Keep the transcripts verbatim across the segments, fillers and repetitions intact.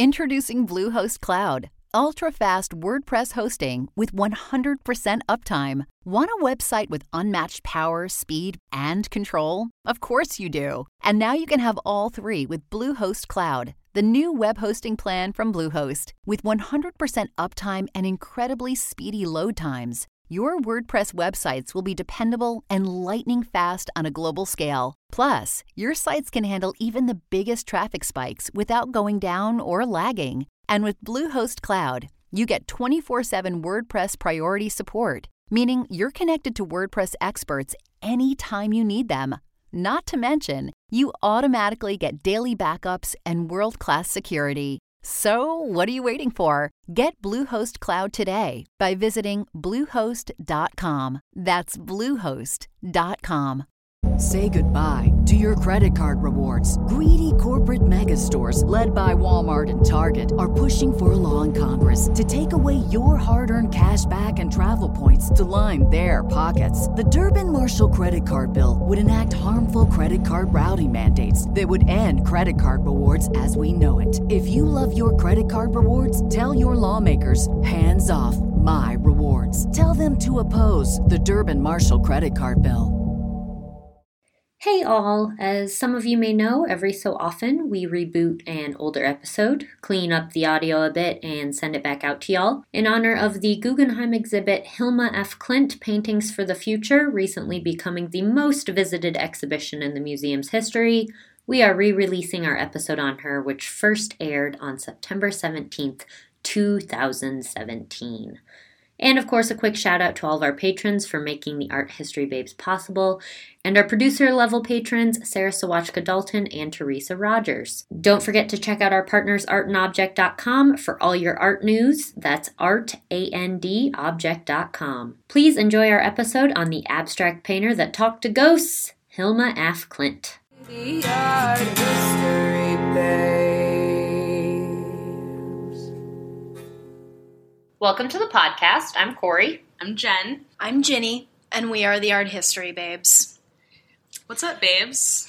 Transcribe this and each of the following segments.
Introducing Bluehost Cloud, ultra-fast WordPress hosting with one hundred percent uptime. Want a website with unmatched power, speed, and control? Of course you do. And now you can have all three with Bluehost Cloud, the new web hosting plan from Bluehost. With one hundred percent uptime and incredibly speedy load times, your WordPress websites will be dependable and lightning fast on a global scale. Plus, your sites can handle even the biggest traffic spikes without going down or lagging. And with Bluehost Cloud, you get twenty-four seven WordPress priority support, meaning you're connected to WordPress experts anytime you need them. Not to mention, you automatically get daily backups and world-class security. So, what are you waiting for? Get Bluehost Cloud today by visiting bluehost dot com. That's bluehost dot com. Say goodbye to your credit card rewards. Greedy corporate mega stores, led by Walmart and Target, are pushing for a law in Congress to take away your hard-earned cash back and travel points to line their pockets. The Durbin-Marshall credit card bill would enact harmful credit card routing mandates that would end credit card rewards as we know it. If you love your credit card rewards, tell your lawmakers, hands off my rewards. Tell them to oppose the Durbin-Marshall credit card bill. Hey all! As some of you may know, every so often we reboot an older episode, clean up the audio a bit, and send it back out to y'all. In honor of the Guggenheim exhibit Hilma F. Klint Paintings for the Future, recently becoming the most visited exhibition in the museum's history, we are re-releasing our episode on her, which first aired on September seventeenth, two thousand seventeen. And of course, a quick shout out to all of our patrons for making the Art History Babes possible, and our producer level patrons, Sarah Sawachka Dalton and Teresa Rogers. Don't forget to check out our partners, art and object dot com, for all your art news. That's art and object dot com. Please enjoy our episode on the abstract painter that talked to ghosts, Hilma F. Klint. The Art History Babes. Welcome to the podcast. I'm Corey. I'm Jen. I'm Ginny, and we are the Art History Babes. What's up, babes?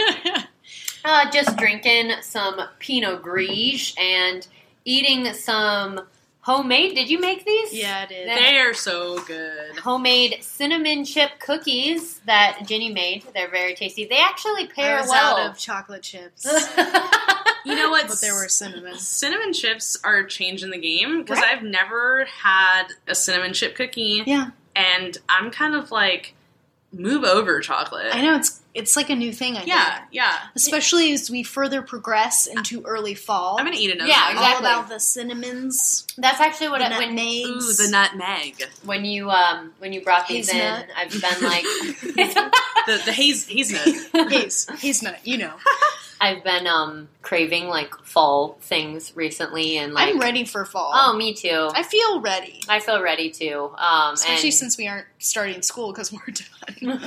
uh, just drinking some Pinot Gris and eating some homemade. Did you make these? Yeah, I did. They are so good. Homemade cinnamon chip cookies that Ginny made. They're very tasty. They actually pair I was well. out of chocolate chips. You know what? But there were cinnamon. Cinnamon chips are changing the game because Right. I've never had a cinnamon chip cookie. Yeah. And I'm kind of like, move over chocolate. I know, it's it's like a new thing, I Yeah, think. yeah. Especially as we further progress into early fall. I'm going to eat another Yeah, one. exactly. All about the cinnamons, That's actually what the I, when nutmegs. Ooh, the nutmeg. when you um when you brought these Hazelnut. in, I've been like The, the haze, hazelnut. Haze. Hazelnut, you know. I've been um craving like fall things recently, and like I'm ready for fall. Oh, me too. I feel ready. I feel ready too. Um, Especially and, since we aren't starting school because we're done.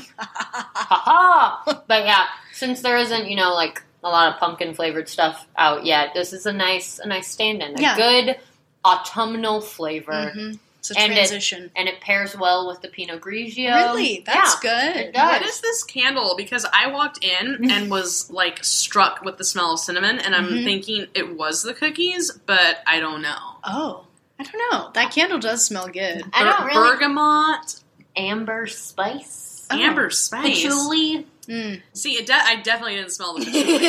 haha. But yeah, since there isn't, you know, like a lot of pumpkin flavored stuff out yet, this is a nice, a nice stand-in. A Yeah. good autumnal flavor, Mm-hmm. It's a And it- transition. and it pairs well with the Pinot Grigio. Really? That's Yeah, good. It does. What is this candle? Because I walked in and was like struck with the smell of cinnamon, and I'm Mhm. thinking it was the cookies, but I don't know. Oh. I don't know. That candle does smell good. I don't Ber- really- Bergamot, Amber spice, Oh. amber spice. patchouli. Mm. See, it de- I definitely didn't smell the patchouli.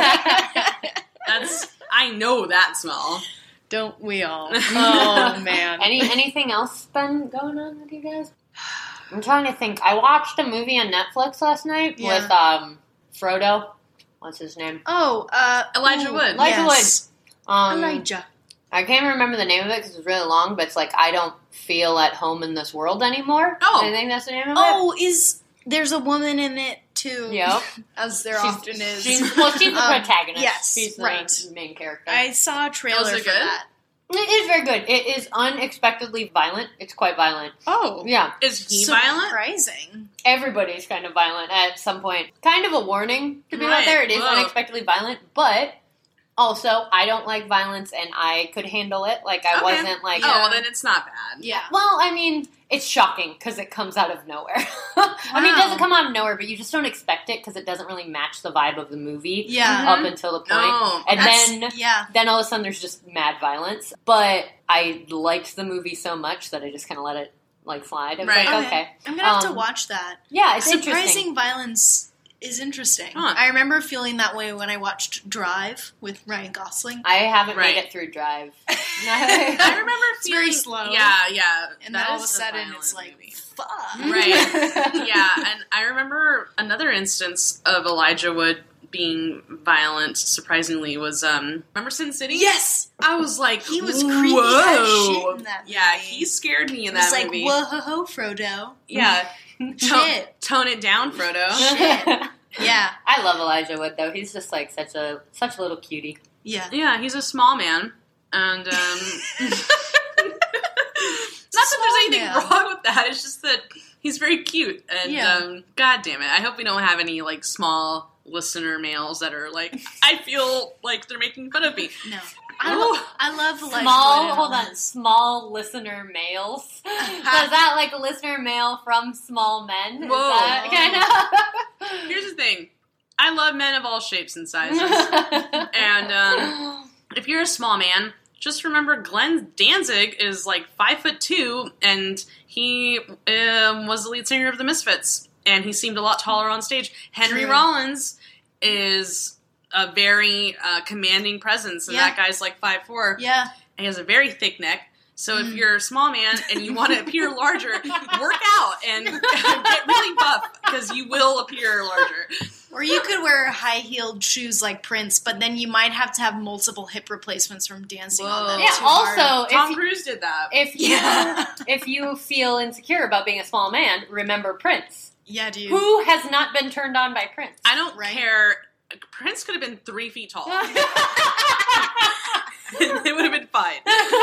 That's I know that smell. Don't we all? Oh, man. Any anything else been going on with you guys? I'm trying to think. I watched a movie on Netflix last night Yeah. with um Frodo. What's his name? Oh, uh... Elijah ooh, Wood. Elijah yes. Um, Elijah. I can't remember the name of it because it's really long, but it's like I don't feel at home in this world anymore. Oh. I think that's the name of Oh, is... There's a woman in it, too. Yep. As there She's- often is. She's, well, she's the Um, protagonist. yes, she's the right. main character. I saw a trailer Was it for good? that. It is very good. It is unexpectedly violent. It's quite violent. Oh. Yeah. Is he violent? Surprising. Everybody's kind of violent at some point. Kind of a warning to be out Right. there. It is Whoa. unexpectedly violent, but Also, I don't like violence, and I could handle it. Like, I Okay. wasn't like... Oh, well, then it's not bad. Yeah. Well, I mean, it's shocking because it comes out of nowhere. I mean, it doesn't come out of nowhere, but you just don't expect it because it doesn't really match the vibe of the movie Yeah. up until the point. No, and That's- then, yeah. then all of a sudden, there's just mad violence. But I liked the movie so much that I just kind of let it like slide. I was Right. like, Okay. okay, I'm gonna have to Um, watch that. yeah, it's Surprising interesting. violence is interesting. Huh. I remember feeling that way when I watched Drive with Ryan Gosling. I haven't Right. made it through Drive. I remember It's feeling very slow. Yeah, yeah. and that then all of a is sudden violent it's like, movie. fuck. Right. Yeah, and I remember another instance of Elijah Wood being violent, surprisingly, was, um, remember Sin City? Yes! I was like, He was whoa. creepy as shit in that Yeah, movie. he scared me in It was that like, movie. whoa ho ho, Frodo. Yeah. Shit. Tone it down, Frodo. Shit. Yeah. I love Elijah Wood though. He's just like such a such a little cutie. Yeah. Yeah, he's a small man. And, um... not that there's anything man. wrong with that, it's just that he's very cute. And, Yeah. um, god damn it, I hope we don't have any, like, small listener males that are like, I feel like they're making fun of me. No. I, Ooh. lo- I love Elijah Small, Wood and hold all on, his- small listener males. So is that like a listener male from Small Men? Is Whoa. that kind Here's the thing. I love men of all shapes and sizes. of? And, um, if you're a small man, just remember Glenn Danzig is like five foot two, and he um, was the lead singer of the Misfits, and he seemed a lot taller on stage. Henry True. Rollins is a very uh, commanding presence, and Yeah. that guy's like five foot four. Yeah. And he has a very thick neck. So if Mm. you're a small man and you want to appear larger, work out and get really buff, because you will appear larger. Or you could wear high-heeled shoes like Prince, but then you might have to have multiple hip replacements from dancing on them Whoa. Yeah, too hard. also, Tom if, Cruise did that. if you Yeah. if you feel insecure about being a small man, remember Prince. Yeah, dude. Who has not been turned on by Prince? I don't Right? care. Prince could have been three feet tall. It would have been fine.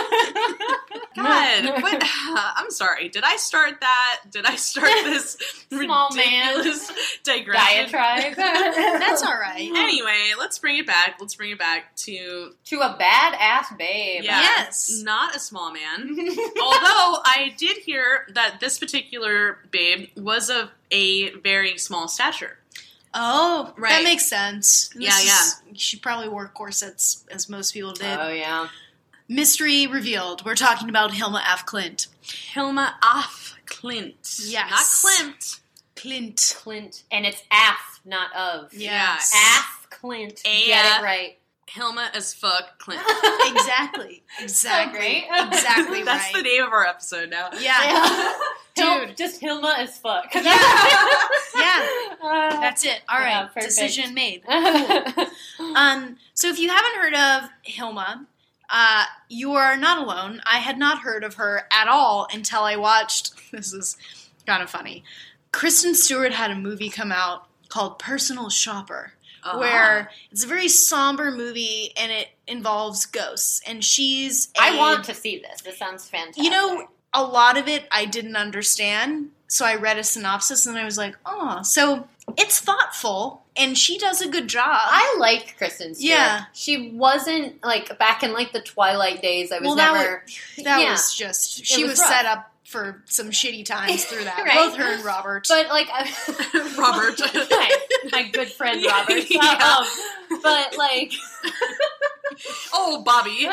God, but, I'm sorry. Did I start that? Did I start this Small man. ridiculous digression? Diatribe. That's all right. Anyway, let's bring it back. Let's bring it back to To a badass babe. yeah, Yes. not a small man. Although I did hear that this particular babe was of a very small stature. Oh, Right. that makes sense. Yeah, This yeah. is- She probably wore corsets, as most people did. Oh, yeah. Mystery revealed. We're talking about Hilma af Klint. Hilma af Klint. Yes. Not Klimt. Clint. Clint. And it's af, not of. Yes. Af Clint. A- Get it right. Hilma as fuck Klint. Exactly. Exactly. great. Exactly That's right. the name of our episode now. Yeah. Hil- Dude. just Hilma as fuck. Yeah. Yeah. Uh, That's it. All Yeah, right. perfect. Decision made. Um, so if you haven't heard of Hilma, uh, you are not alone. I had not heard of her at all until I watched, this is kind of funny, Kristen Stewart had a movie come out called Personal Shopper, Uh-huh. where it's a very somber movie and it involves ghosts. And she's a, I want to see this. This sounds fantastic. You know, a lot of it I didn't understand, so I read a synopsis and I was like, oh, so it's thoughtful and she does a good job. I like Kristen Stewart. Yeah. She wasn't, like, back in, like, the Twilight days, I was Well, that never... That Yeah. was just, she was was, rough. set up for some shitty times through that. Right. Both her and Robert. But, like... I, Robert. my, my good friend Robert. Yeah. Um, but, like... Oh, Bobby.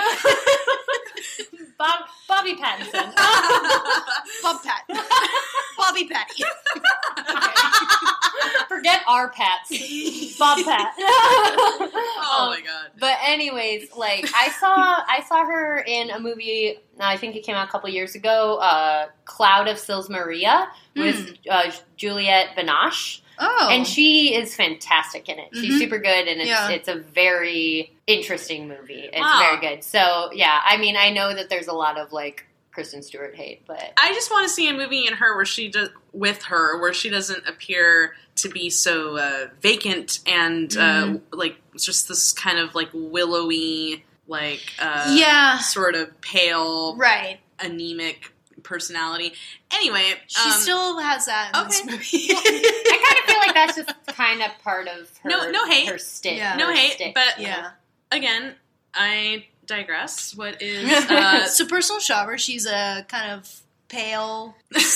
Bob, Bobby Pattinson. Bob Pat. Bobby Patty. Forget our Pats. Bob Pat. Oh Um, my god. But anyways, like I saw, I saw her in a movie. I think it came out a couple years ago. Uh, Cloud of Sils Maria with uh, Juliette Binoche, Oh. and she is fantastic in it. She's Mhm. super good, and it's Yeah. it's a very interesting movie. It's Wow. very good. So yeah, I mean, I know that there's a lot of like Kristen Stewart hate, but I just want to see a movie in her where she does with her where she doesn't appear to be so uh, vacant and uh, like just this kind of like willowy, like uh, Yeah. sort of pale, Right. anemic personality. Anyway, She um, still has that in okay. this movie. I kind of feel like that's just kind of part of her No- no hate. her stick. Yeah. no her hate, stick. but yeah. again, I digress. What is... Uh, so personal shopper, she's a kind of pale,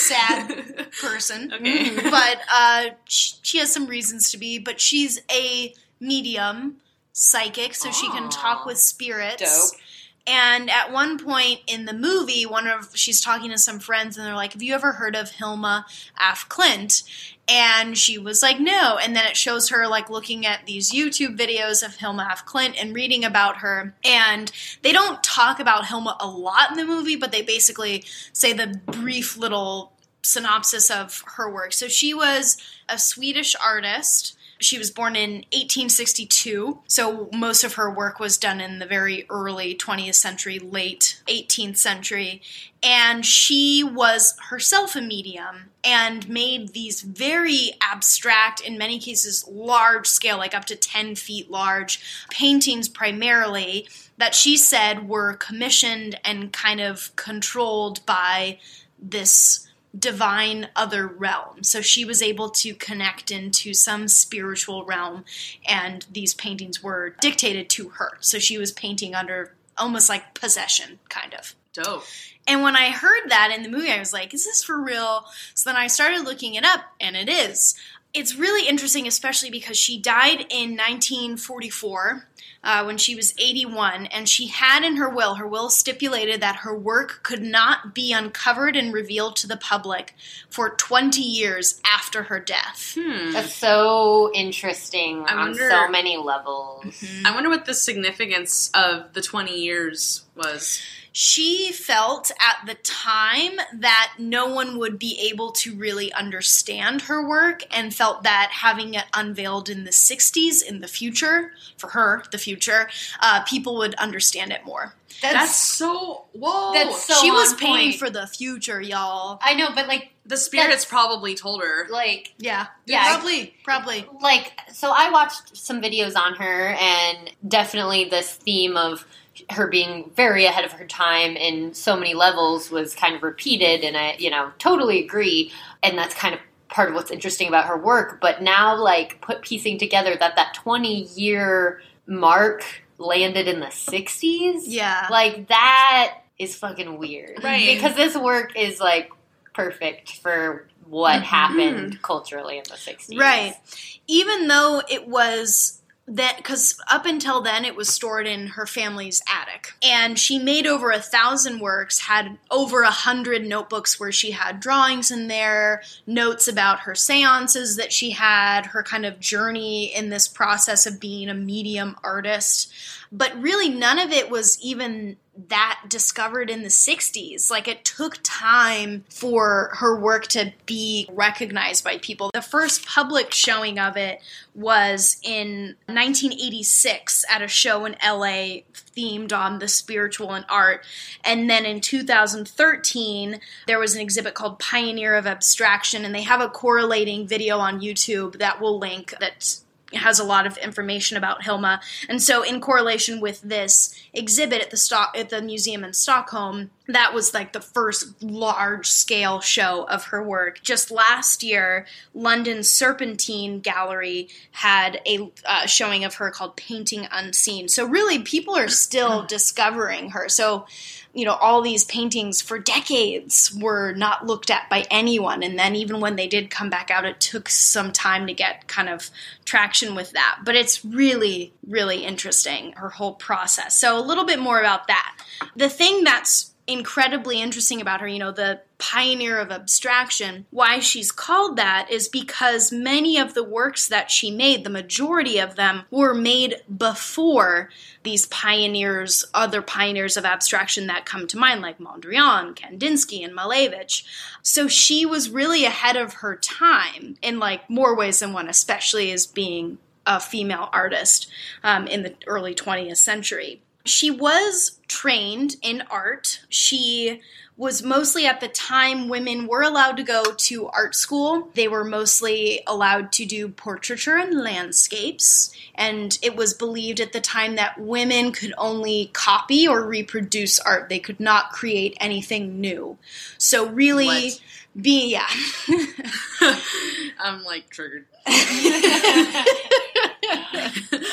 sad person. Okay. Mm-hmm. But uh, she, she has some reasons to be, but she's a medium, psychic, so Aww. She can talk with spirits. Dope. And at one point in the movie, one of she's talking to some friends, and they're like, "Have you ever heard of Hilma af Klint?" And she was like, "No." And then it shows her like looking at these YouTube videos of Hilma af Klint and reading about her. And they don't talk about Hilma a lot in the movie, but they basically say the brief little synopsis of her work. So she was a Swedish artist. She was born in eighteen sixty-two, so most of her work was done in the very early twentieth century, late eighteenth century, and she was herself a medium and made these very abstract, in many cases large scale, like up to ten feet large, paintings primarily that she said were commissioned and kind of controlled by this divine other realm. So she was able to connect into some spiritual realm, and these paintings were dictated to her. So she was painting under almost like possession, kind of. Dope. And when I heard that in the movie, I was like, is this for real? So then I started looking it up, and it is. It's really interesting, especially because she died in nineteen forty-four uh, when she was eighty-one, and she had in her will, her will stipulated that her work could not be uncovered and revealed to the public for twenty years after her death. Hmm. That's so interesting I on wonder, so many levels. Mm-hmm. I wonder what the significance of the twenty years was. She felt at the time that no one would be able to really understand her work, and felt that having it unveiled in the sixties, in the future, for her, the future, uh, people would understand it more. That's, that's so, whoa. That's so She was on paying point. for the future, y'all. I know, but like, the spirits probably told her. like, Yeah. Yeah, Probably. Probably. like, so I watched some videos on her, and definitely this theme of her being very ahead of her time in so many levels was kind of repeated, and I, you know, totally agree. And that's kind of part of what's interesting about her work. But now, like, put piecing together that that twenty-year mark landed in the sixties, Yeah. like, that is fucking weird. Right. Because this work is, like, perfect for what Mm-hmm. happened culturally in the sixties. Right. Even though it was that, because up until then it was stored in her family's attic, and she made over a thousand works, had over a hundred notebooks where she had drawings in there, notes about her seances that she had, her kind of journey in this process of being a medium artist. But really none of it was even that discovered in the sixties. Like, it took time for her work to be recognized by people. The first public showing of it was in nineteen eighty-six at a show in L A themed on the spiritual and art. And then in two thousand thirteen, there was an exhibit called Pioneer of Abstraction, and they have a correlating video on YouTube that we'll link that has a lot of information about Hilma. And so in correlation with this exhibit at the Stock at the museum in Stockholm, that was like the first large-scale show of her work. Just last year, London's Serpentine Gallery had a uh, showing of her called Painting Unseen. So really, people are still discovering her. So, you know, all these paintings for decades were not looked at by anyone. And then even when they did come back out, it took some time to get kind of traction with that. But it's really, really interesting, her whole process. So a little bit more about that. The thing that's incredibly interesting about her, you know, the pioneer of abstraction, why she's called that is because many of the works that she made, the majority of them, were made before these pioneers, other pioneers of abstraction that come to mind, like Mondrian, Kandinsky, and Malevich. So she was really ahead of her time in, like, more ways than one, especially as being a female artist um, in the early twentieth century. She was trained in art. She was mostly, at the time, women were allowed to go to art school. They were mostly allowed to do portraiture and landscapes. And it was believed at the time that women could only copy or reproduce art. They could not create anything new. So really, What? being, yeah. I'm, like, triggered.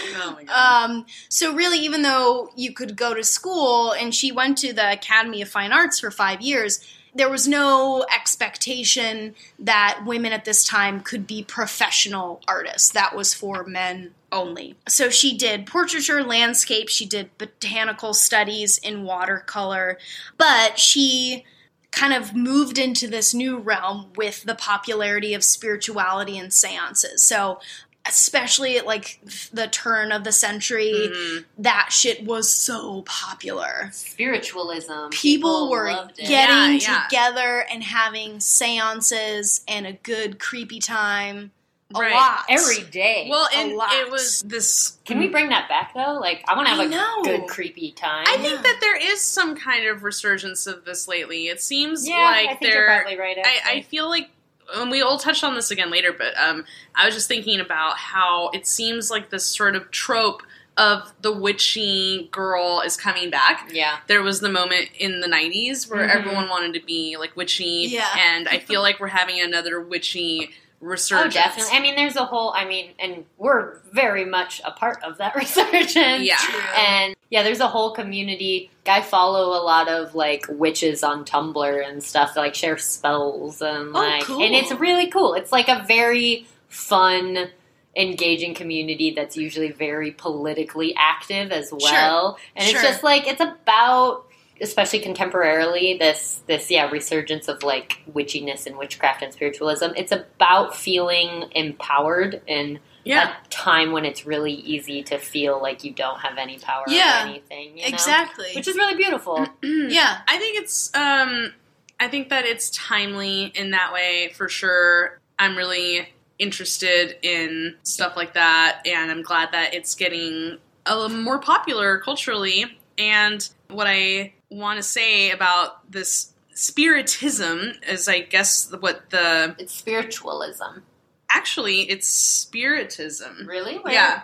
Oh my God. Um, so really, even though you could go to school, and she went to the Academy of Fine Arts for five years, there was no expectation that women at this time could be professional artists. That was for men only. So she did portraiture, landscape, she did botanical studies in watercolor, but she kind of moved into this new realm with the popularity of spirituality and seances. So especially at like the turn of the century, Mm-hmm. that shit was so popular. Spiritualism. People were loved it. getting Yeah, yeah. together and having seances and a good creepy time. A Right. lot. every day. Well, a and lot. it was this. Can we bring that back though? Like, I want to have I a know. good creepy time. I think that there is some kind of resurgence of this lately. It seems yeah, like I think there. you're probably right. I, Actually. I feel like, and we all touched on this again later, but um, I was just thinking about how it seems like this sort of trope of the witchy girl is coming back. yeah. There was the moment in the nineties where Mhm. everyone wanted to be like witchy, Yeah. and I feel like we're having another witchy Oh, resurgence. definitely. I mean, there's a whole, I mean, and we're very much a part of that resurgence. Yeah. True. And yeah, there's a whole community. I follow a lot of like witches on Tumblr and stuff that like share spells and Oh, like, cool. and it's really cool. It's like a very fun, engaging community that's usually very politically active as well. And Sure. it's just like, it's about, especially contemporarily, this this yeah resurgence of like witchiness and witchcraft and spiritualism. It's about feeling empowered in Yeah. a time when it's really easy to feel like you don't have any power Yeah, over anything. You know? Exactly. Which is really beautiful. yeah. I think it's um I think that it's timely in that way for sure. I'm really interested in stuff like that, and I'm glad that it's getting a little more popular culturally. And what I want to say about this spiritism is, I guess, what the It's spiritualism. actually it's spiritism. Really? Where- Yeah.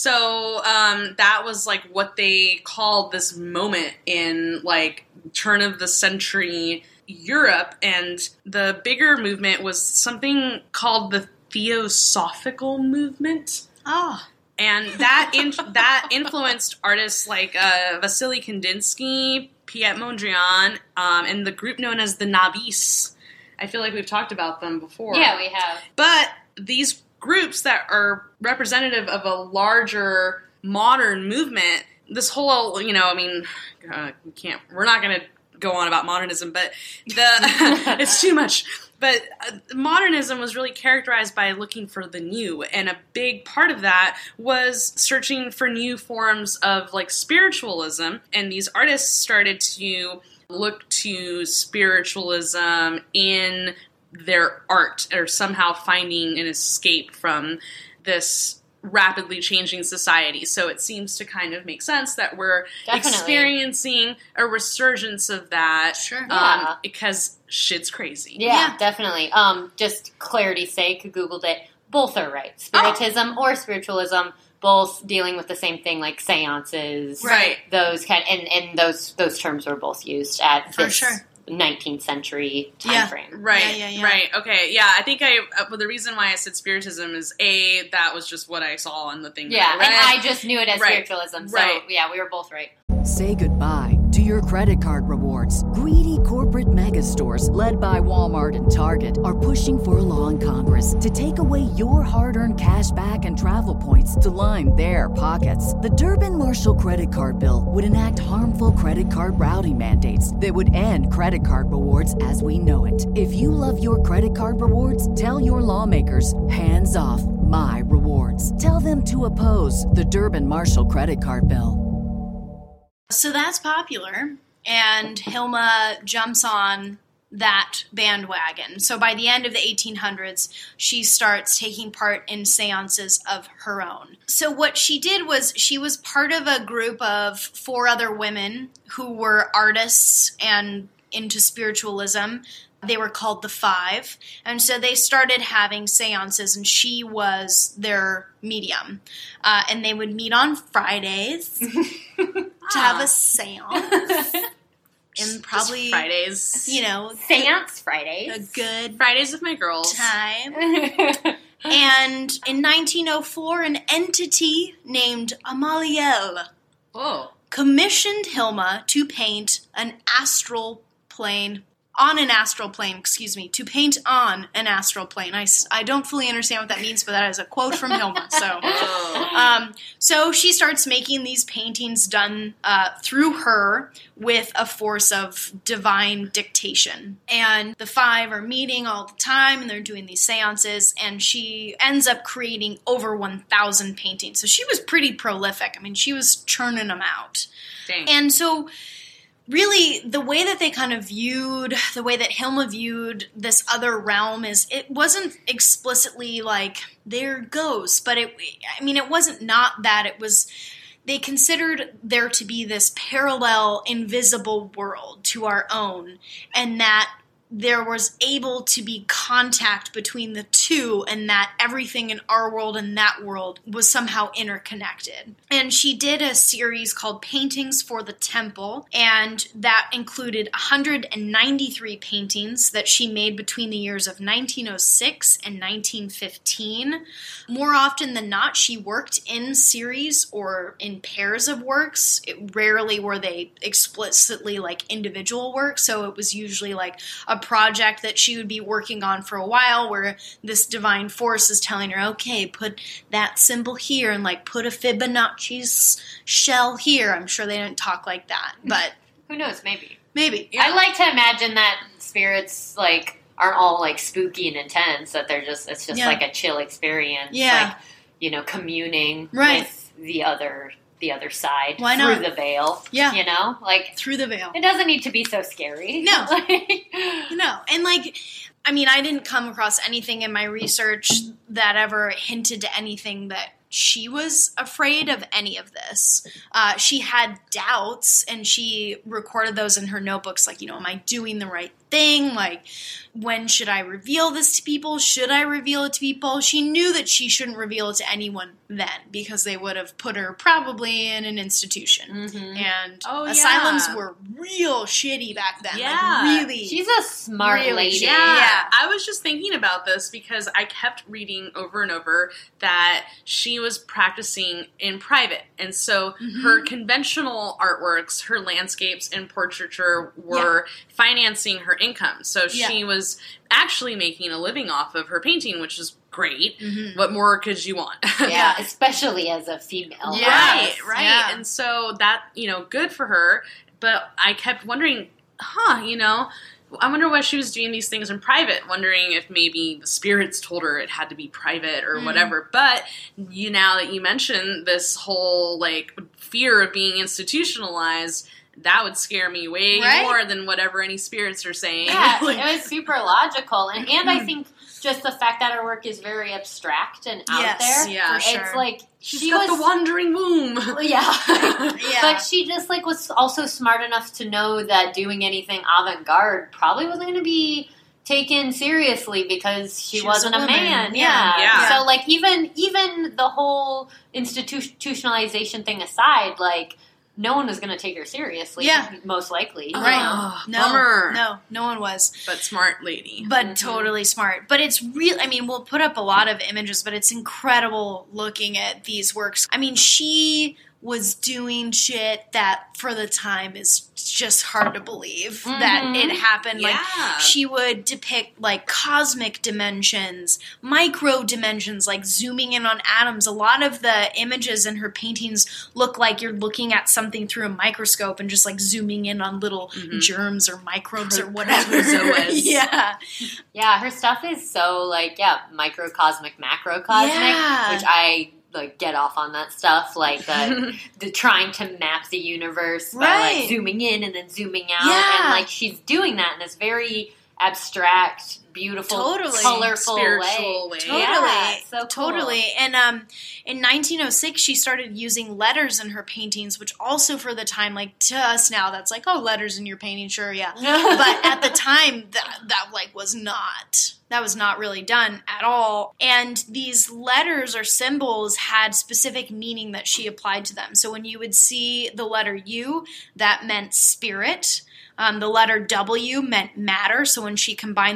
So um, that was like what they called this moment in like turn of the century Europe, and the bigger movement was something called the Theosophical movement, Oh. and that in- that influenced artists like uh, Vasily Kandinsky, Piet Mondrian, um, and the group known as the Nabis. I feel like we've talked about them before. Yeah, we have. But these groups that are representative of a larger modern movement, this whole, you know, I mean, uh, we can't, we're not going to go on about modernism, but the it's too much. But uh, modernism was really characterized by looking for the new, and a big part of that was searching for new forms of like spiritualism, and these artists started to look to spiritualism in their art, or somehow finding an escape from this rapidly changing society. So it seems to kind of make sense that we're Definitely. experiencing a resurgence of that. Sure. Um, Yeah. because shit's crazy. Yeah, Yeah. definitely. Um, just clarity's sake, Googled it. Both are right. Spiritism or spiritualism, both dealing with the same thing, like seances. Right. Those kind, and, and those those terms were both used at For this sure. nineteenth century time Yeah. frame. Right, Yeah, yeah, yeah. right, okay, yeah. I think I. Uh, well, the reason why I said spiritism is a that was just what I saw on the thing. Yeah, that and I read. I just knew it as Right. spiritualism. So Right. yeah, we were both right. Say goodbye to your credit card rewards. Greedy corporate mega stores, led by Walmart and Target, are pushing for a law in Congress to take away your hard-earned cash back and travel points to line their pockets. The Durbin-Marshall credit card bill would enact harmful credit card routing mandates that would end credit card rewards as we know it. If you love your credit card rewards, tell your lawmakers, hands off my rewards. Tell them to oppose the Durbin-Marshall credit card bill. So that's popular, and Hilma jumps on that bandwagon. So by the end of the eighteen hundreds, she starts taking part in seances of her own. So what she did was she was part of a group of four other women who were artists and into spiritualism. They were called the Five, and so they started having seances, and she was their medium. Uh, and they would meet on Fridays to have a seance, and probably, Just Fridays. you know, Seance Fridays. a good Fridays with my girls. time. And in nineteen oh four, an entity named Amaliel Whoa. commissioned Hilma to paint an astral plane, on an astral plane, excuse me, to paint on an astral plane. I, I don't fully understand what that means, but that is a quote from Hilma. So, um, so she starts making these paintings done uh, through her with a force of divine dictation. And the five are meeting all the time, and they're doing these seances, and she ends up creating over one thousand paintings. So she was pretty prolific. I mean, she was churning them out. Dang. And so really, the way that they kind of viewed, the way that Hilma viewed this other realm is, it wasn't explicitly like, there ghosts, but it, I mean, it wasn't not that, it was, they considered there to be this parallel, invisible world to our own, and that there was able to be contact between the two, and that everything in our world and that world was somehow interconnected. And she did a series called Paintings for the Temple, and that included one hundred ninety-three paintings that she made between the years of nineteen oh six and nineteen fifteen. More often than not, she worked in series or in pairs of works. It rarely were they explicitly like individual works, so it was usually like a project that she would be working on for a while, where this divine force is telling her, okay, put that symbol here, and like put a Fibonacci's shell here. I'm sure they didn't talk like that, but Who knows? Maybe. maybe. I like to imagine that spirits like aren't all like spooky and intense. That they're just it's just Yeah. like a chill experience. Yeah. Like, you know, communing Right. with the other the other side Why through not? the veil. Yeah. You know, like Through the veil. it doesn't need to be so scary. No. Like- No, and like, I mean, I didn't come across anything in my research that ever hinted to anything that she was afraid of any of this. Uh, she had doubts, and she recorded those in her notebooks, like, you know, am I doing the right thing? Like, when should I reveal this to people? Should I reveal it to people? She knew that she shouldn't reveal it to anyone then, because they would have put her probably in an institution. Mhm. And Oh, asylums yeah. were real shitty back then. Yeah. Like, really. She's a smart Really, lady. Yeah. Yeah. I was just thinking about this because I kept reading over and over that she was practicing in private. And so her conventional artworks, her landscapes and portraiture were financing her income. So Yeah. she was actually making a living off of her painting, which is great. Mhm. What more could you want? Yeah, especially as a female. Yeah. Right, right. Yeah. And so that, you know, good for her. But I kept wondering, huh, you know, I wonder why she was doing these things in private, wondering if maybe the spirits told her it had to be private or Mm. whatever. But you now that you mention this whole, like, fear of being institutionalized, that would scare me way Right? more than whatever any spirits are saying. Yeah, Like, it was super logical. And, and I think just the fact that her work is very abstract and out Yes, there. yeah. for It's sure. like, she's she got was... the wandering womb. Yeah. Yeah. But she just like was also smart enough to know that doing anything avant-garde probably wasn't going to be taken seriously because she, She was wasn't a a, woman. man. Yeah. Yeah. Yeah. So like even even the whole institutionalization thing aside, like no one was going to take her seriously. Yeah. Most likely. Right. Oh, no, bummer. no, no one was. But smart lady. But Mhm. totally smart. But it's real. I mean, we'll put up a lot of images, but it's incredible looking at these works. I mean, she was doing shit that for the time is just hard to believe that Mhm. it happened. Yeah. Like, she would depict like cosmic dimensions, micro dimensions, like zooming in on atoms. A lot of the images in her paintings look like you're looking at something through a microscope and just like zooming in on little Mhm. germs or microbes or Pro- whatever. protozoas. Yeah. Yeah, her stuff is so like yeah, microcosmic, macrocosmic, Yeah. which I like get off on that stuff, like the the trying to map the universe by Right. like zooming in and then zooming out, Yeah. and like she's doing that in this very abstract, beautiful, Totally. colorful Spiritual way. Totally, Yeah, it's so cool. totally. And um, in nineteen oh six, she started using letters in her paintings, which also for the time, like to us now, that's like, oh, letters in your painting, sure, yeah. But at the time, that that like was not. That was not really done at all. And these letters or symbols had specific meaning that she applied to them. So when you would see the letter U, that meant spirit. Um, the letter W meant matter, so when she combined the two,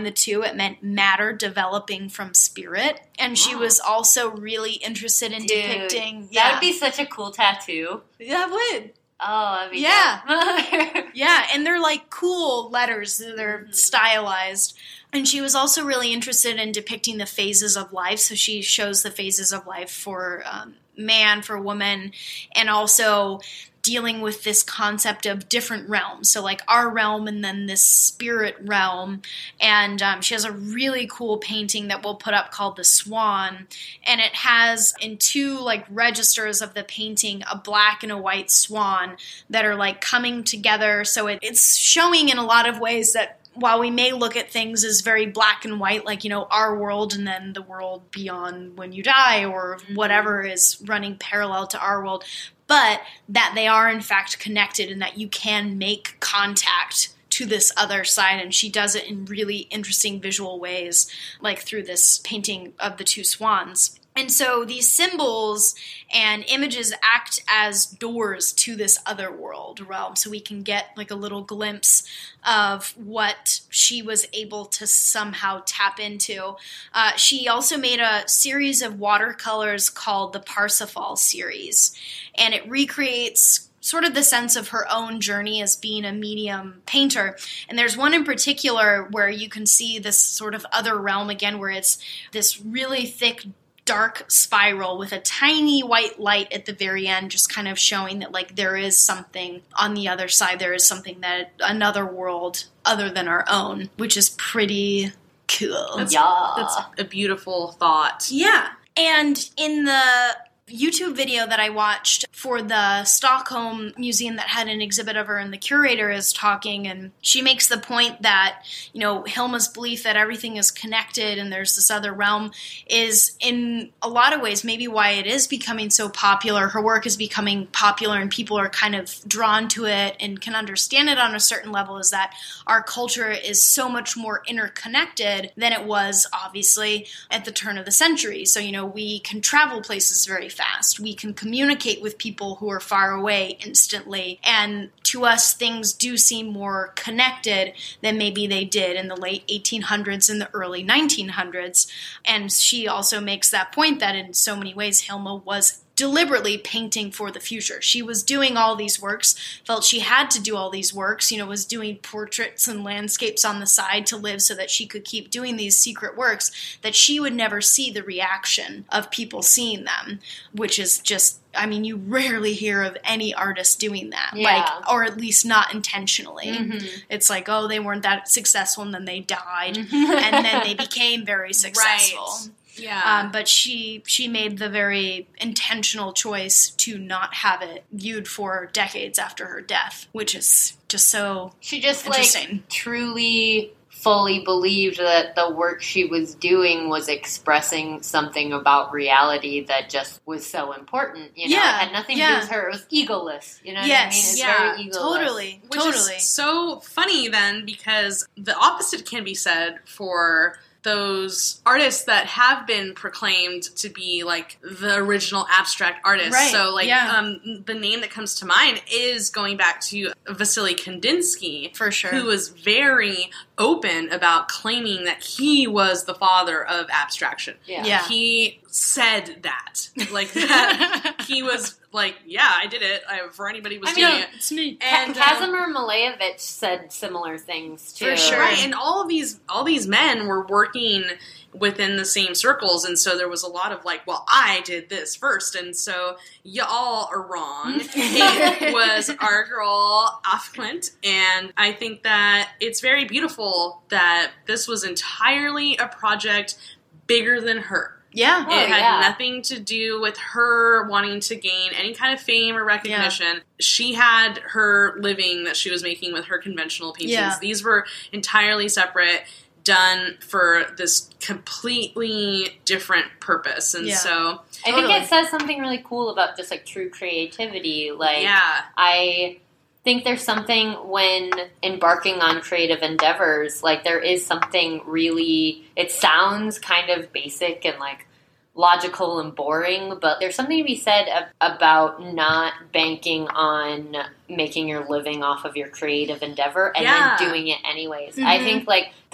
it meant matter developing from spirit. And she Wow. was also really interested in Dude, depicting... That Yeah, would be such a cool tattoo. that would. Oh, that'd be Yeah. dope. Yeah, and they're like cool letters. They're Mm-hmm. stylized. And she was also really interested in depicting the phases of life. So she shows the phases of life for um, man, for woman, and also dealing with this concept of different realms. So like our realm and then this spirit realm. And um, she has a really cool painting that we'll put up called The Swan. And it has in two like registers of the painting, a black and a white swan that are like coming together. So it, it's showing in a lot of ways that while we may look at things as very black and white, like, you know, our world and then the world beyond when you die or whatever is running parallel to our world, but that they are in fact connected and that you can make contact to this other side. And she does it in really interesting visual ways, like through this painting of the two swans. And so these symbols and images act as doors to this other world realm. So we can get like a little glimpse of what she was able to somehow tap into. Uh, she also made a series of watercolors called the Parsifal series. And it recreates sort of the sense of her own journey as being a medium painter. And there's one in particular where you can see this sort of other realm again, where it's this really thick dark spiral with a tiny white light at the very end, just kind of showing that like there is something on the other side. There is something that another world other than our own, which is pretty cool. That's, Yeah. that's a beautiful thought. Yeah. And in the YouTube video that I watched for the Stockholm Museum that had an exhibit of her, and the curator is talking, and she makes the point that, you know, Hilma's belief that everything is connected and there's this other realm is in a lot of ways maybe why it is becoming so popular. Her work is becoming popular and people are kind of drawn to it and can understand it on a certain level, is that our culture is so much more interconnected than it was, obviously, at the turn of the century. So, you know, we can travel places very fast. We can communicate with people who are far away instantly. And to us, things do seem more connected than maybe they did in the late eighteen hundreds and the early nineteen hundreds. And she also makes that point that in so many ways, Hilma was deliberately painting for the future. She was doing all these works, felt she had to do all these works, you know, was doing portraits and landscapes on the side to live so that she could keep doing these secret works, that she would never see the reaction of people seeing them, which is just, I mean, you rarely hear of any artist doing that, Yeah. like, or at least not intentionally. Mhm. It's like, oh, they weren't that successful and then they died, and then they became very successful. Right. Yeah. Um, but she she made the very intentional choice to not have it viewed for decades after her death, which is just so She just interesting. like truly fully believed that the work she was doing was expressing something about reality that just was so important. You know, Yeah, it had nothing to yeah. do with her. It was egoless. You know what I Yes, mean? It's yeah, very egoless. totally, Which totally. is so funny then, because the opposite can be said for those artists that have been proclaimed to be like the original abstract artists. Right, So like yeah. um, the name that comes to mind is going back to Vasily Kandinsky, For sure. who was very open about claiming that he was the father of abstraction. Yeah. Yeah. He said that. Like that. He was like, yeah, I did it. I, for anybody who was I doing mean, it. It's me. And Ka- um, Kazimir Malevich said similar things too. For sure. Right, and all of these all these men were working within the same circles, and so there was a lot of like, well, I did this first, and so y'all are wrong. It was our girl Afklint, and I think that it's very beautiful that this was entirely a project bigger than her. Yeah. Oh, It had yeah. nothing to do with her wanting to gain any kind of fame or recognition. She had her living that she was making with her conventional paintings. Yeah. These were entirely separate, done for this completely different purpose. And Yeah. so, I Totally. think it says something really cool about just like true creativity. Like, yeah. I think there's something when embarking on creative endeavors, like there is something really, it sounds kind of basic and like logical and boring, but there's something to be said ab- about not banking on making your living off of your creative endeavor and Yeah. then doing it anyways. I Mhm. think like the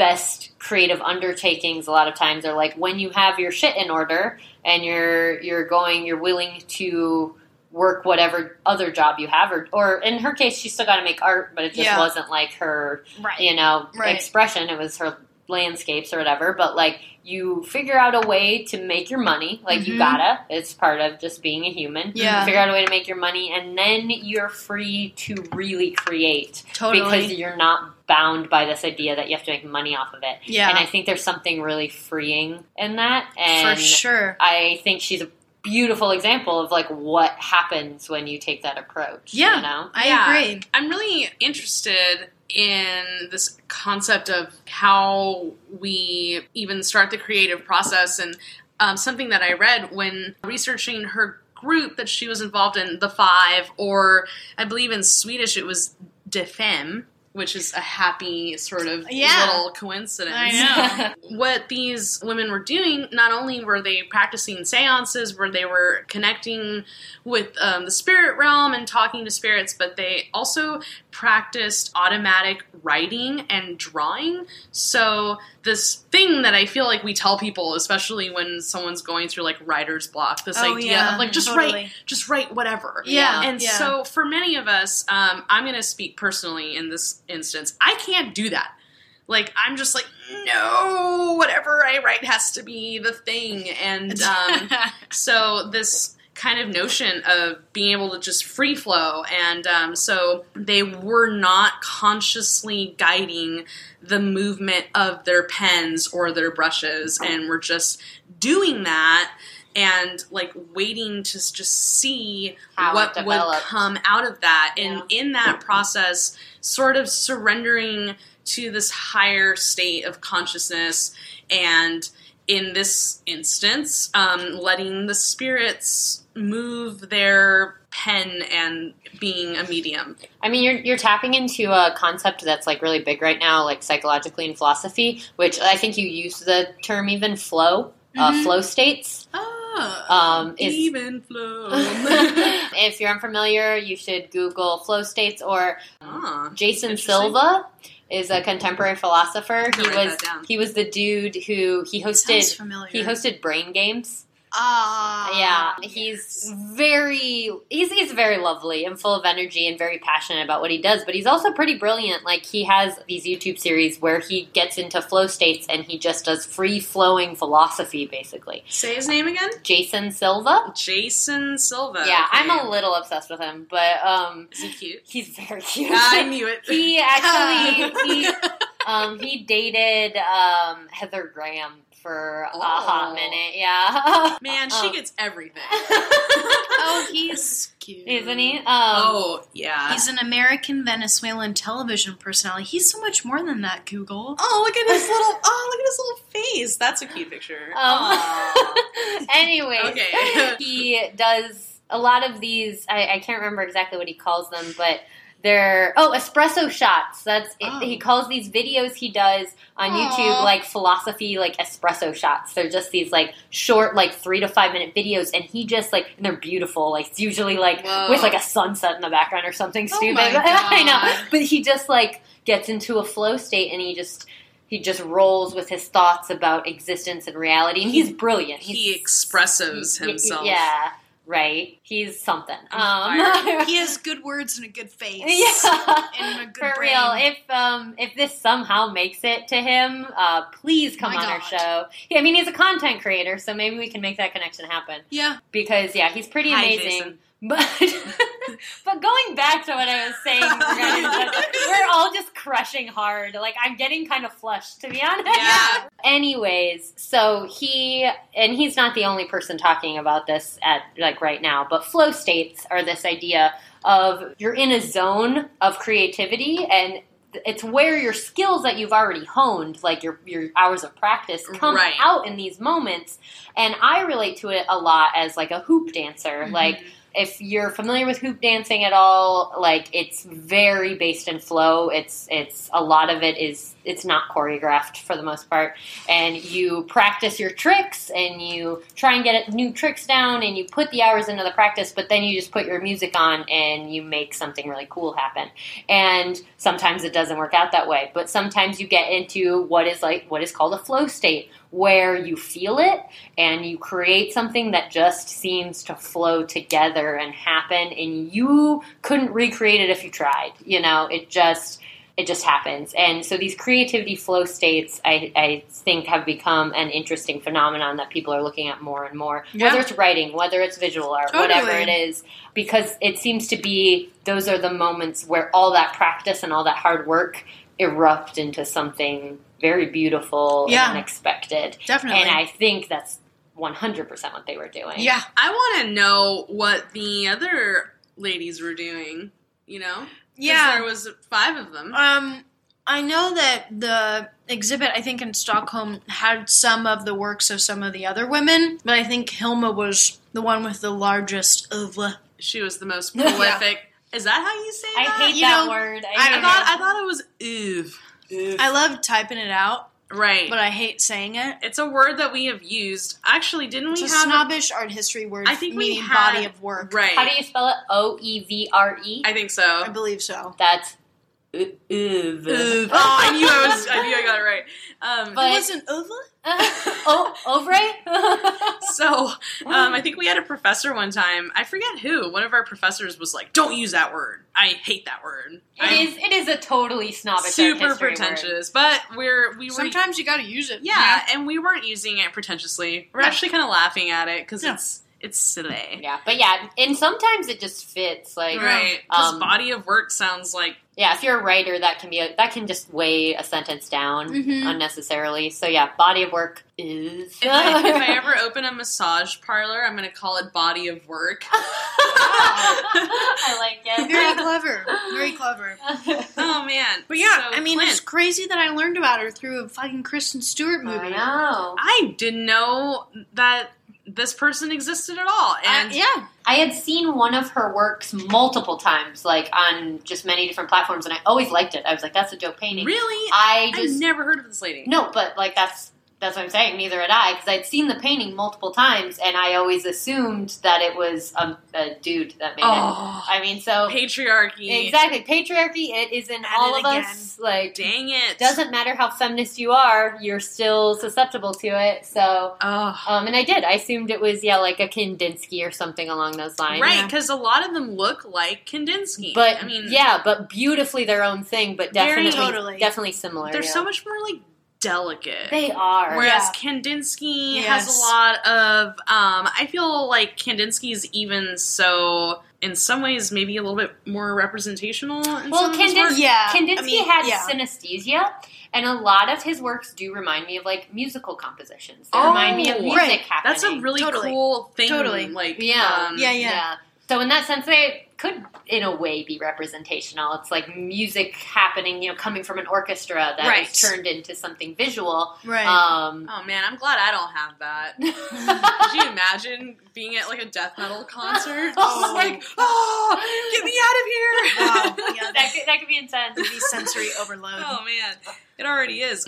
best creative undertakings a lot of times are like when you have your shit in order and you're you're going, you're willing to work whatever other job you have, or, or in her case, she still got to make art, but it just Yeah. wasn't like her, Right. you know, Right. expression. It was her landscapes or whatever. But like, you figure out a way to make your money. Like, you Mhm. gotta. It's part of just being a human. Yeah. You figure out a way to make your money, and then you're free to really create. Totally. Because you're not bound by this idea that you have to make money off of it. Yeah. And I think there's something really freeing in that. And For sure. I think she's a beautiful example of like what happens when you take that approach. Yeah. You know? I Yeah. agree. I'm really interested in this concept of how we even start the creative process, and um, something that I read when researching her group that she was involved in, The Five, or I believe in Swedish it was De Fem, which is a happy sort of Yeah. little coincidence. I know. What these women were doing, not only were they practicing seances where they were connecting with um, the spirit realm and talking to spirits, but they also practiced automatic writing and drawing. So this thing that I feel like we tell people, especially when someone's going through like writer's block, this Oh, idea yeah, of like just totally. write, just write whatever. Yeah. And yeah. so for many of us, um, I'm going to speak personally in this instance. I can't do that. Like, I'm just like, no, whatever I write has to be the thing. And um, so this kind of notion of being able to just free flow. And um, so they were not consciously guiding the movement of their pens or their brushes, and were just doing that and like waiting to s- just see How what it would developed. come out of that. And Yeah. in that process, sort of surrendering to this higher state of consciousness, and in this instance, um, letting the spirits move their pen and being a medium. I mean, you're you're tapping into a concept that's like really big right now, like psychologically in philosophy, which I think you use the term even flow, uh, Mhm. flow states. Ah, Um, is- even flow. If you're unfamiliar, you should Google flow states, or ah, Jason interesting. Silva is a contemporary philosopher. I'm He gonna write was that down. he was the dude who he Sounds hosted familiar. he hosted Brain Games. Ah. Yeah, he's yes. very he's he's very lovely and full of energy and very passionate about what he does, but he's also pretty brilliant. Like, he has these YouTube series where he gets into flow states and he just does free flowing philosophy, basically. Say his name again? Jason Silva. Jason Silva. Yeah, Okay. I'm a little obsessed with him, but um Is he cute? he's very cute. I knew it. He actually he um he dated um Heather Graham for a hot Oh. minute. Yeah. Man, she Um, gets everything. Oh, he's cute. Isn't he? Um, oh, yeah. He's an American Venezuelan television personality. He's so much more than that, Google. Oh, look at his little. Oh, look at his little face. That's a cute picture. Um, Aw. anyways, Okay. he does a lot of these. I, I can't remember exactly what he calls them, but they're oh espresso shots. That's Oh. it, he calls these videos he does on Aw. YouTube like philosophy, like espresso shots. They're just these like short, like three to five minute videos, and he just like and they're beautiful. Like, it's usually like Whoa. with like a sunset in the background or something Oh stupid. my I know, God. but he just like gets into a flow state, and he just. He just rolls with his thoughts about existence and reality, and he's brilliant. He's, He expresses y- y- himself. Yeah, right. He's something. I'm Um, He has good words and a good face. yeah, And a good for brain. real. If um if this somehow makes it to him, uh, please come My on our God. show. Yeah, I mean, he's a content creator, so maybe we can make that connection happen. Yeah. Because yeah, he's pretty Hi, amazing. Jason. But but going back to what I was saying, regarding this, we're all just crushing hard. Like, I'm getting kind of flushed, to be honest. Yeah. Anyways, so he and he's not the only person talking about this at like right now, but flow states are this idea of you're in a zone of creativity, and it's where your skills that you've already honed, like your your hours of practice, come Right. out in these moments. And I relate to it a lot as like a hoop dancer. Mhm. Like, if you're familiar with hoop dancing at all, like it's very based in flow. It's it's a lot of it is it's not choreographed for the most part, and you practice your tricks and you try and get new tricks down and you put the hours into the practice, but then you just put your music on and you make something really cool happen. And sometimes it doesn't work out that way, but sometimes you get into what is like what is called a flow state, where you feel it and you create something that just seems to flow together and happen, and you couldn't recreate it if you tried. You know, it just it just happens. And so these creativity flow states, I, I think, have become an interesting phenomenon that people are looking at more and more, Yeah. whether it's writing, whether it's visual art, Totally. whatever it is, because it seems to be those are the moments where all that practice and all that hard work erupt into something very beautiful Yeah. and unexpected. Definitely. And I think that's one hundred percent what they were doing. Yeah. I want to know what the other ladies were doing, you know? 'Cause Yeah. there was five of them. Um, I know that the exhibit, I think in Stockholm, had some of the works of some of the other women, but I think Hilma was the one with the largest oeuvre. She was the most prolific. Is that how you say I that? hate You that know, word. I I hate thought it. I thought it was oof. I love typing it out, Right. but I hate saying it. It's a word that we have used. Actually, didn't It's we a have snobbish art history word I think we meaning had- body of work. Right. How do you spell it? O E V R E? I think so. I believe so. That's ooh. ooh. Oof. Oh, I knew I was. I knew I got it right. Um, But- It wasn't oeuvre? oh, Ovre? so, um, I think we had a professor one time. I forget who. One of our professors was like, "Don't use that word. I hate that word." It I'm is. It is a totally snobbish art super history word. pretentious, but we're we were Sometimes you gotta use it. yeah, and we weren't using it pretentiously. We're Yeah. actually kind of laughing at it because Yeah. it's it's silly. Yeah, but yeah, and sometimes it just fits. Like, Right, because Um, body of work sounds like yeah, if you're a writer, that can be a, that can just weigh a sentence down Mhm. unnecessarily. So yeah, body of work is. if I, if I ever open a massage parlor, I'm going to call it body of work. I like it. Very clever. Very clever. Oh man! But yeah, So, I mean, Clint, it's crazy that I learned about her through a fucking Kristen Stewart movie. I know. I didn't know that this person existed at all, and Uh, yeah. I had seen one of her works multiple times, like on just many different platforms, and I always liked it. I was like, "That's a dope painting." really, I I've just never heard of this lady. no, but like that's that's what I'm saying. Neither had I, because I'd seen the painting multiple times, and I always assumed that it was a, a dude that made Oh. it. I mean, so Patriarchy. exactly patriarchy. It is in At all it of again. us. Like, Dang it! doesn't matter how feminist you are, you're still susceptible to it. So, Oh. um, and I did. I assumed it was yeah, like a Kandinsky or something along those lines. Right, because a lot of them look like Kandinsky. But I mean, yeah, but beautifully their own thing, but Very definitely totally. definitely similar. they're yeah. so much more like delicate. They are. Whereas Yeah. Kandinsky Yes. has a lot of, um, I feel like Kandinsky's even so, in some ways, maybe a little bit more representational. In Well, some of his work. Kandinsky, Yeah, Kandinsky I mean, had yeah. synesthesia, and a lot of his works do remind me of like musical compositions. They Oh, remind me of music right. happening. That's a really Totally. cool thing. Totally. Like, yeah, um, Yeah, yeah. So in that sense, they could, in a way, be representational. It's like music happening, you know, coming from an orchestra that Right. is turned into something visual. Right. Um, Oh man, I'm glad I don't have that. Could you imagine being at like a death metal concert? Oh. Just like, oh, get me out of here! Wow. Yeah, that could, that could be intense. be sensory overload. Oh man, it already is.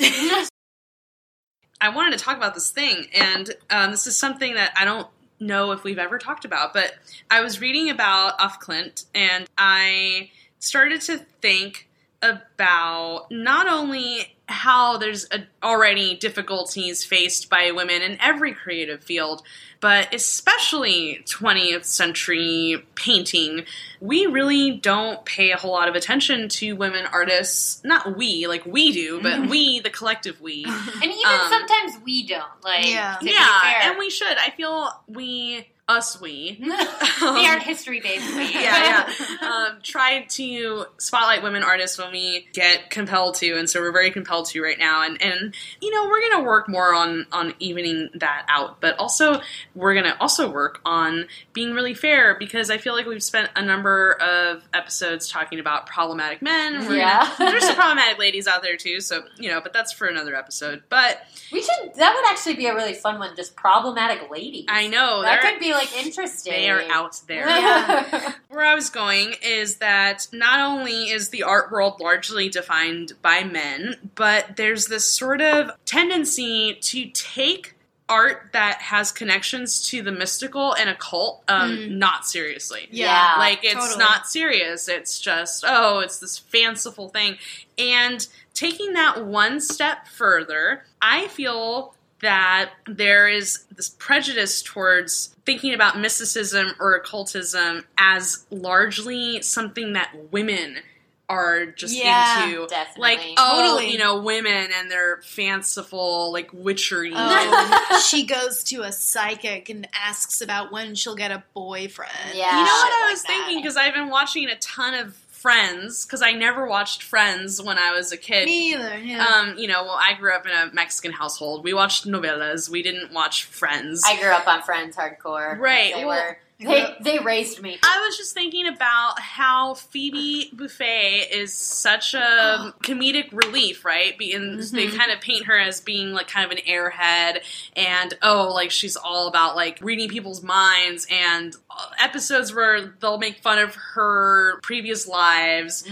I wanted to talk about this thing, and um, this is something that I don't know if we've ever talked about, but I was reading about Off Clint, and I started to think about not only how there's a, already difficulties faced by women in every creative field, but especially twentieth century painting. We really don't pay a whole lot of attention to women artists. Not we, like we do, but we, the collective we. And even Um, sometimes we don't. Like, Yeah. to be Yeah, fair. and we should. I feel we, us we. the art history based we. yeah, yeah. Um, try to spotlight women artists when we get compelled to, and so we're very compelled to right now. And, and you know, we're going to work more on, on evening that out, but also we're going to also work on being really fair, because I feel like we've spent a number of episodes talking about problematic men. We're Yeah. gonna- there's some problematic ladies out there too, so, you know, but that's for another episode. But We should, that would actually be a really fun one, just problematic ladies. I know, That there- could be like interesting. They are out there. Yeah. Where I was going is that not only is the art world largely defined by men, but there's this sort of tendency to take art that has connections to the mystical and occult um, Mm. not seriously. Yeah. Like, it's totally. not serious. It's just, oh, it's this fanciful thing. And taking that one step further, I feel that there is this prejudice towards thinking about mysticism or occultism as largely something that women are just Yeah, into. definitely. Like, oh, Totally. you know, women and their fanciful, like, witchery. Oh, she goes to a psychic and asks about when she'll get a boyfriend. Yeah. You know what Shit I like was that. thinking? Because I've been watching a ton of Friends, because I never watched Friends when I was a kid. Me either, yeah. Um, you know, well, I grew up in a Mexican household. We watched novelas. We didn't watch Friends. I grew up on Friends hardcore. Right, They well, were they, they raised me. I was just thinking about how Phoebe Buffay is such a comedic relief, right? Because they kind of paint her as being like kind of an airhead, and oh, like she's all about like reading people's minds, and episodes where they'll make fun of her previous lives,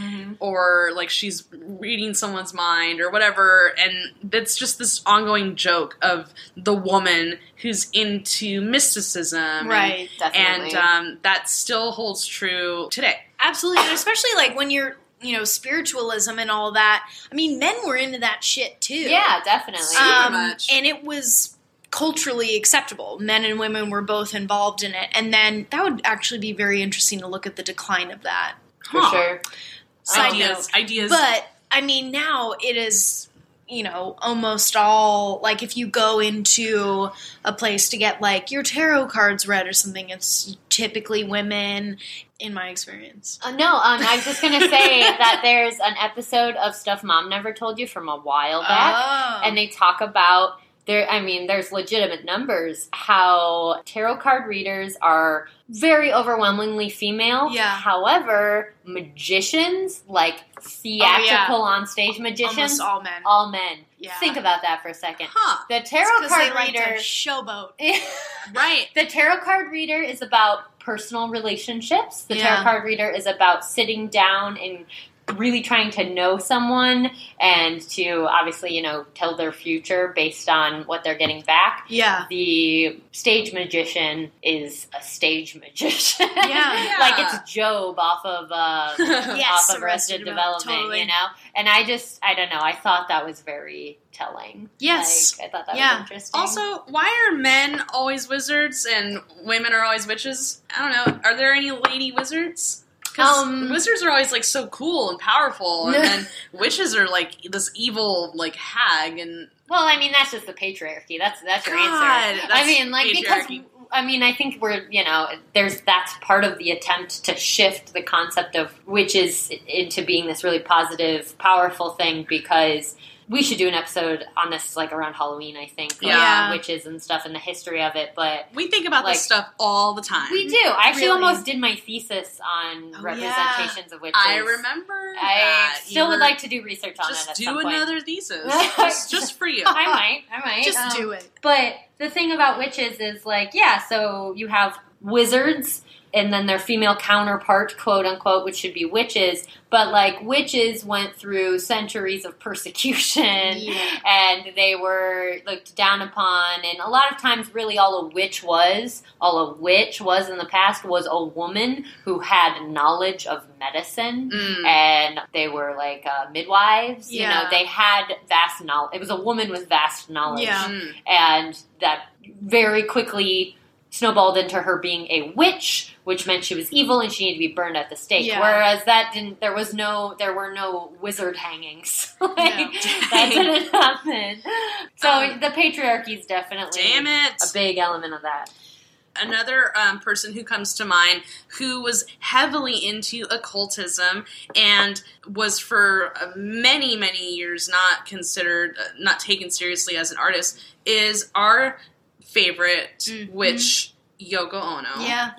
or like she's reading someone's mind or whatever, and it's just this ongoing joke of the woman who's into mysticism, and- Right. Definitely. and um, that still holds true today. Absolutely, and especially like when you're, you know, spiritualism and all that. I mean, men were into that shit too. yeah, definitely. um, much. and it was culturally acceptable. Men and women were both involved in it, and then that would actually be very interesting to look at the decline of that. for Huh. sure. Side Ideas, note. ideas. But I mean, now it is, you know, almost all like if you go into a place to get like your tarot cards read or something, it's typically women. In my experience, Uh, no, um, I was just gonna say that there's an episode of Stuff Mom Never Told You from a while back, oh. and they talk about there. I mean, there's legitimate numbers how tarot card readers are very overwhelmingly female. Yeah. However, magicians, like theatrical on stage magicians, almost all men. all men. Yeah. Think about that for a second. Huh. The tarot because card they like reader. to showboat. Right. The tarot card reader is about personal relationships. The Yeah. tarot card reader is about sitting down and really trying to know someone and to obviously, you know, tell their future based on what they're getting back. Yeah. The stage magician is a stage magician. Yeah. Like it's Job off of uh, Yes, off of Arrested Development, totally. you know? And I just, I don't know, I thought that was very telling. Yes. Like, I thought that Yeah. was interesting. Also, why are men always wizards and women are always witches? I don't know. Are there any lady wizards? Because Um, wizards are always like so cool and powerful, and then witches are like this evil like hag. And Well, I mean, that's just the patriarchy. That's that's your God, answer. that's I mean, like patriarchy. because I mean, I think we're you know, there's that's part of the attempt to shift the concept of witches into being this really positive, powerful thing. Because we should do an episode on this, like around Halloween. I think, like, Yeah. witches and stuff and the history of it. But we think about Like- this stuff all the time. we do. I actually Really? almost did my thesis on Oh, representations of witches. I remember. I that. still You would were- like to do research on just it at do some point. another thesis, just, just for you. I might. I might. Just Um, do it. But the thing about witches is, like, yeah, so you have wizards, and then their female counterpart, quote unquote, which should be witches. But, like, witches went through centuries of persecution, Yeah. and they were looked down upon. And a lot of times, really, all a witch was, all a witch was in the past, was a woman who had knowledge of medicine. Mm. And they were, like, uh, midwives. You Yeah. know, they had vast knowledge. It was a woman with vast knowledge. Yeah. Mm. And that very quickly snowballed into her being a witch, which meant she was evil and she needed to be burned at the stake. Yeah. Whereas that didn't, there was no, there were no wizard hangings. like, No. that didn't happen. So Um, the patriarchy is definitely Damn it! a big element of that. Another um, person who comes to mind who was heavily into occultism and was for uh, many, many years not considered, uh, not taken seriously as an artist is our favorite Mhm. witch, Yoko Ono. Yeah. Yeah.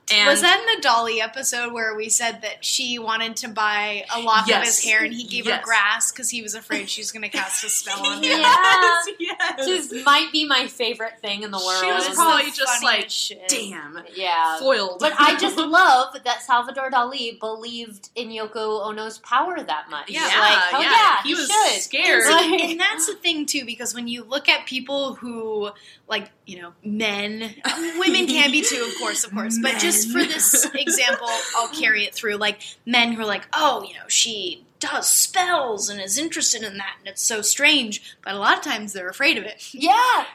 And was that in the Dolly episode where we said that she wanted to buy a lock Yes. of his hair and he gave Yes. her grass because he was afraid she was going to cast a spell on him? Yes, yes. Just might be my favorite thing in the world. She was This is probably the just funniest like, shit. damn, yeah. foiled. But I just love that Salvador Dali believed in Yoko Ono's power that much. Yeah, like, oh yeah, yeah, he he was should. scared. And, Like- and that's the thing too, because when you look at people who, like, you know, men, women can be too, of course, of course, but just for this example, I'll carry it through. Like, men who are like, oh, you know, she does spells and is interested in that, and it's so strange, but a lot of times they're afraid of it. Yeah,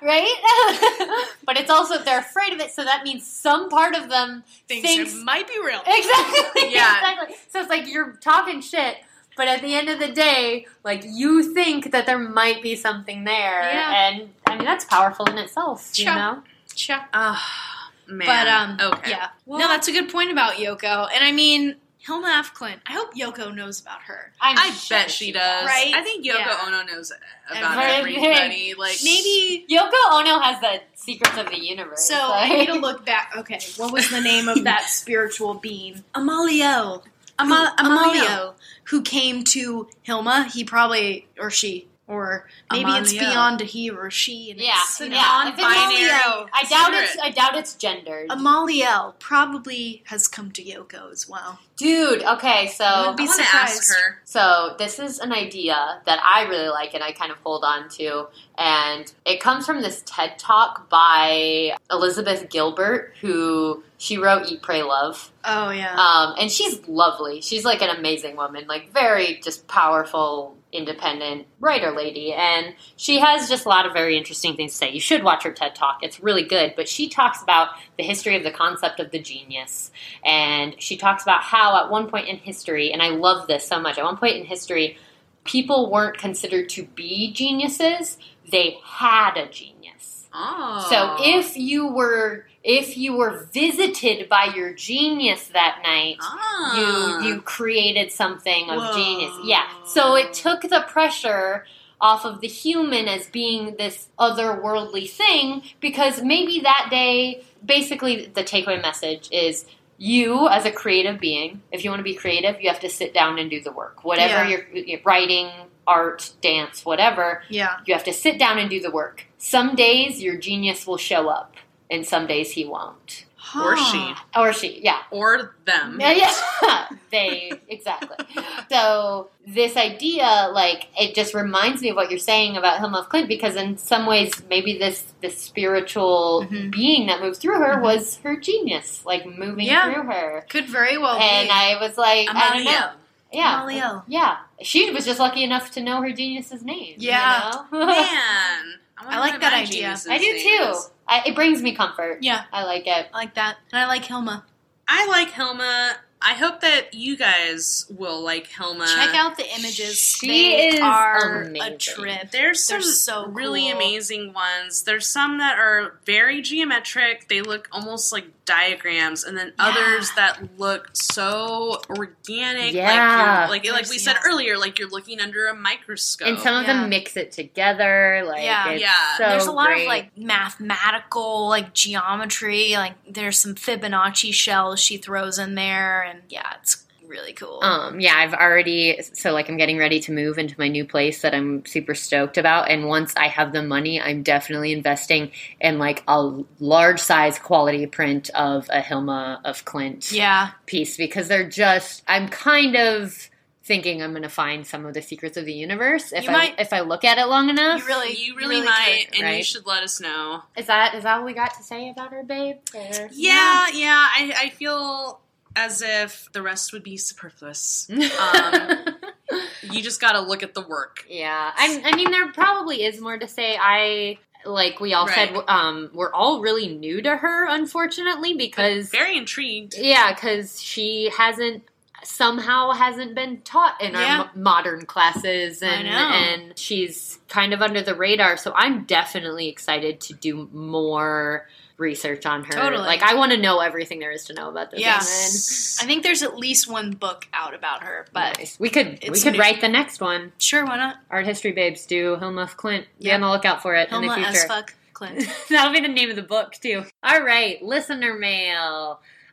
right? But it's also, they're afraid of it, so that means some part of them Things thinks... it might be real. Exactly, Yeah. exactly. So it's like you're talking shit, but at the end of the day, like, you think that there might be something there. Yeah. And, I mean, that's powerful in itself, you Sure. know? Sure. Oh, man. But, um, okay. yeah. Well, no, that's a good point about Yoko. And I mean, Hilma F. Clint, I hope Yoko knows about her. I'm I sure bet she does. Right? I think Yoko Yeah. Ono knows about Everything. everybody. Like, Maybe... Yoko Ono has the secrets of the universe. So like- I need to look back. Okay, what was the name of that spiritual being? Amalio. Ama- Who- Amalio. Amalio, who came to Hilma. He probably, or she, or maybe it's Amalio. beyond a he or a she. And Yeah, it's, you know, yeah. If it's non-binary Amalio, I doubt spirit. it's. I doubt it's gendered. Amaliel probably has come to Yoko as well. Dude, okay, so Would I be want to surprised. ask her. so this is an idea that I really like and I kind of hold on to, and it comes from this TED Talk by Elizabeth Gilbert, who she wrote Eat, Pray, Love. Oh yeah. Um, and she's lovely. She's like an amazing woman, like very just powerful, independent writer lady. And she has just a lot of very interesting things to say. You should watch her TED Talk. It's really good. But she talks about the history of the concept of the genius. And she talks about how at one point in history, and I love this so much, at one point in history, people weren't considered to be geniuses. They had a genius. Oh. So if you were if you were visited by your genius that night, Ah. you you created something of Whoa. genius. Yeah. So it took the pressure off of the human as being this otherworldly thing, because maybe that day, basically the takeaway message is you as a creative being, if you want to be creative, you have to sit down and do the work. Whatever Yeah. you're, you're writing, art, dance, whatever, yeah. you have to sit down and do the work. Some days your genius will show up, and some days he won't. Or Huh. she. Or she, yeah. Or them. Yeah, yeah. They, exactly. So this idea, like, it just reminds me of what you're saying about Hilma of Clint, because in some ways, maybe this, this spiritual Mhm. being that moved through her Mhm. was her genius, like, moving Yeah. through her. Could very well And be. I was like, I don't know. Amalia. Yeah. Amalia. Yeah. She was just lucky enough to know her genius's name. Yeah. You know? Man. I, wonder I like what that my idea. genius's I do name too. is. I, it brings me comfort. Yeah, I like it. I like that. And I like Hilma. I like Hilma. I hope that you guys will like Hilma. Check out the images. She they is are amazing. a trip. There's some They're so really cool. amazing ones. There's some that are very geometric. They look almost like diagrams, and then Yeah. others that look so organic. Yeah. Like, you're, like like we said Yeah. earlier, like you're looking under a microscope. And some of Yeah. them mix it together. Like, Yeah. it's Yeah. so There's a lot great. of like mathematical, like geometry. Like there's some Fibonacci shells she throws in there, and yeah, it's really cool. Um, yeah, I've already, so like I'm getting ready to move into my new place that I'm super stoked about. And once I have the money, I'm definitely investing in like a large size quality print of a Hilma of Clint yeah, piece, because they're just, I'm kind of thinking I'm going to find some of the secrets of the universe if You I might- if I look at it long enough. you really, you really, might, could. and you right? should let us know. Is that is that what we got to say about her, babe? Or- Yeah, yeah. I, I feel as if the rest would be superfluous. Um, you just got to look at the work. Yeah, I, I mean, there probably is more to say. I like we all Right. said, um, we're all really new to her, unfortunately, because Very intrigued. yeah, because she hasn't somehow hasn't been taught in our Yeah. mo- modern classes, I and know. and she's kind of under the radar. So I'm definitely excited to do more research on her. Totally. Like, I want to know everything there is to know about this Yeah. woman. I think there's at least one book out about her, but Nice. We could we it's could amazing. write the next one. sure, why not? Art History Babes do Hilma of Clint. Be Yep. on the lookout for it in Hilma the future. as fuck Clint. That'll be the name of the book, too. All right, listener mail.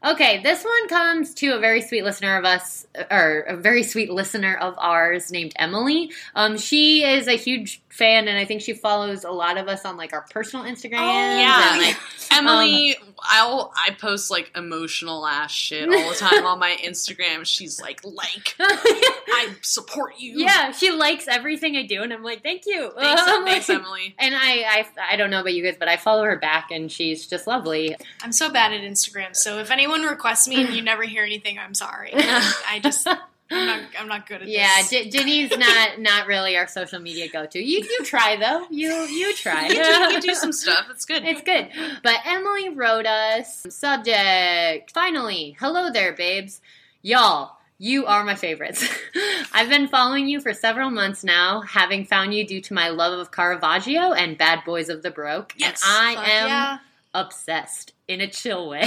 Okay, this one comes to a very sweet listener of us, or a very sweet listener of ours named Emily. Um, she is a huge fan, and I think she follows a lot of us on, like, our personal Instagrams. Oh, yeah. And, like, Emily, um, I'll, I post, like, emotional ass shit all the time on my Instagram. She's like, like, I support you. Yeah, she likes everything I do, and I'm like, thank you. Thanks, Um, thanks Emily. And I, I, I don't know about you guys, but I follow her back, and she's just lovely. I'm so bad at Instagram, so if anyone requests me and you never hear anything, I'm sorry. I just... I'm not. I'm not good at Yeah, this. J- Jenny's not not really our social media go-to. You you try though. You you try. You do, you do some stuff. It's good. It's good. But Emily wrote us subject. Finally, hello there, babes. Y'all, you are my favorites. I've been following you for several months now, having found you due to my love of Caravaggio and Bad Boys of the Baroque. Yes. And I Fuck am yeah. obsessed in a chill way.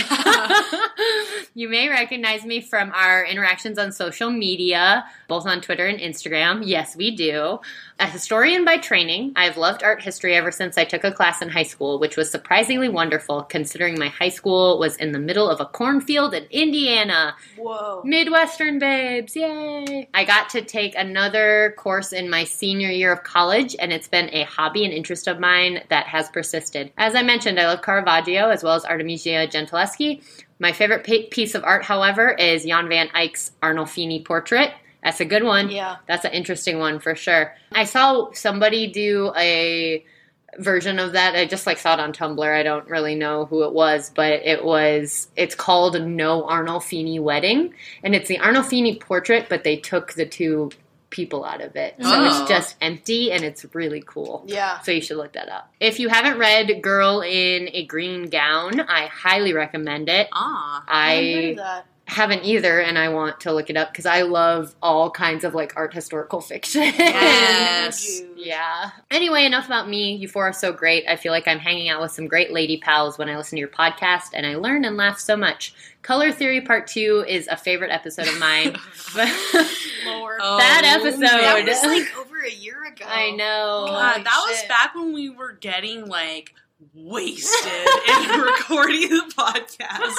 You may recognize me from our interactions on social media, both on Twitter and Instagram. Yes, we do. A historian by training, I've loved art history ever since I took a class in high school, which was surprisingly wonderful considering my high school was in the middle of a cornfield in Indiana. Whoa. Midwestern babes, yay! I got to take another course in my senior year of college, and it's been a hobby and interest of mine that has persisted. As I mentioned, I love Caravaggio as well as Artemisia Gentileschi. My favorite pa- piece of art, however, is Jan van Eyck's Arnolfini portrait. That's a good one. Yeah. That's an interesting one for sure. I saw somebody do a version of that. I just like saw it on Tumblr. I don't really know who it was, but it was, it's called No Arnolfini Wedding. And it's the Arnolfini portrait, but they took the two people out of it. So Oh. it's just empty and it's really cool. Yeah. So you should look that up. If you haven't read Girl in a Green Gown, I highly recommend it. Ah. I haven't heard I of that. haven't either, and I want to look it up because I love all kinds of like art historical fiction. Yes. Yeah. Anyway, enough about me. You four are so great. I feel like I'm hanging out with some great lady pals when I listen to your podcast, and I learn and laugh so much. Color Theory Part two is a favorite episode of mine. Lord. Oh, That episode. That was like over a year ago. I know. God, Holy that was shit. back when we were getting like wasted and recording the podcast.